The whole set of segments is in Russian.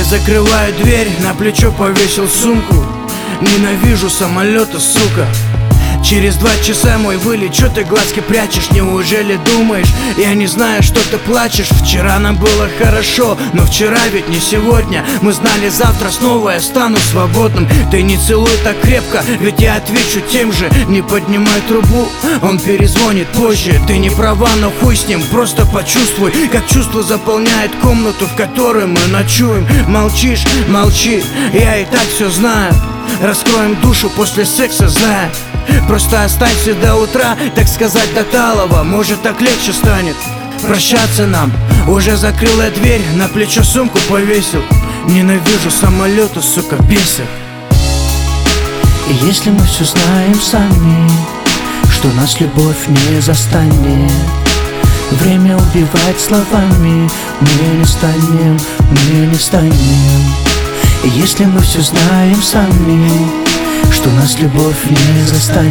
закрываю дверь, на плечо повесил сумку. Ненавижу самолеты, сука. Через 2 часа мой вылет, чё ты глазки прячешь? Неужели думаешь, я не знаю, что ты плачешь? Вчера нам было хорошо, но вчера ведь не сегодня. Мы знали, завтра снова я стану свободным. Ты не целуй так крепко, ведь я отвечу тем же. Не поднимай трубу, он перезвонит позже. Ты не права, но хуй с ним, просто почувствуй, как чувство заполняет комнату, в которой мы ночуем. Молчишь, молчи, я и так все знаю. Раскроем душу после секса, зая. Просто останься до утра, так сказать, до талого. Может, так легче станет прощаться нам. Уже закрыл я дверь, на плечо сумку повесил. Ненавижу самолеты, сука, бесит. И если мы все знаем сами, что нас любовь не застанет, время убивать словами, мы не станем, мы не станем. И если мы все знаем сами, что нас любовь не застанет,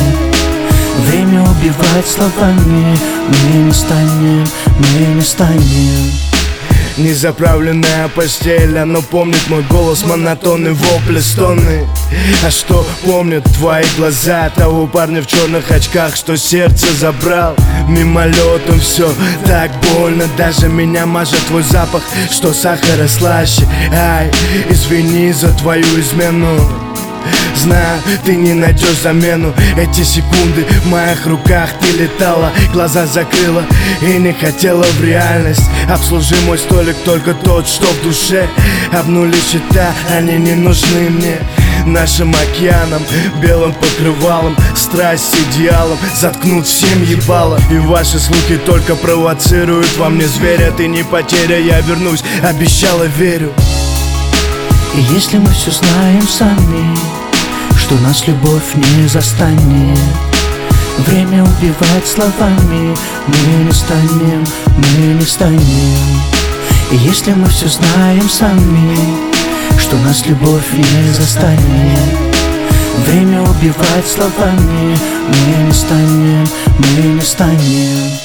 время убивать словами, мы не станем, мы не станем. Незаправленная постель, оно помнит мой голос, монотонный вопли, стоны. А что помнят твои глаза того парня в черных очках, что сердце забрал мимолетом? Все так больно, даже меня мажет твой запах, что сахара слаще. Ай, извини за твою измену. Знаю, ты не найдешь замену. Эти секунды в моих руках ты летала, глаза закрыла и не хотела в реальность. Обслужи мой столик, только тот, что в душе. Обнули счета, они не нужны мне. Нашим океаном, белым покрывалом, страсть с идеалом заткнут всем ебало. И ваши слухи только провоцируют во мне зверя. Ты не потеря, я вернусь, обещала, верю. И если мы все знаем сами, что нас любовь не застанет, время убивать словами, мы не станем, мы не станем. И если мы все знаем сами, что нас любовь не застанет, время убивать словами, мы не станем, мы не станем.